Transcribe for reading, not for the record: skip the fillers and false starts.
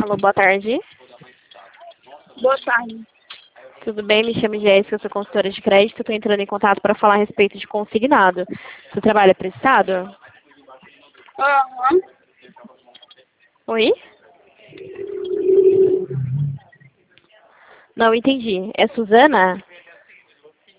Alô, boa tarde. Boa tarde. Tudo bem? Me chamo Jéssica, eu sou consultora de crédito. Estou entrando em contato para falar a respeito de consignado. Seu trabalho é prestado? Aham. Oi? Não entendi. É Suzana?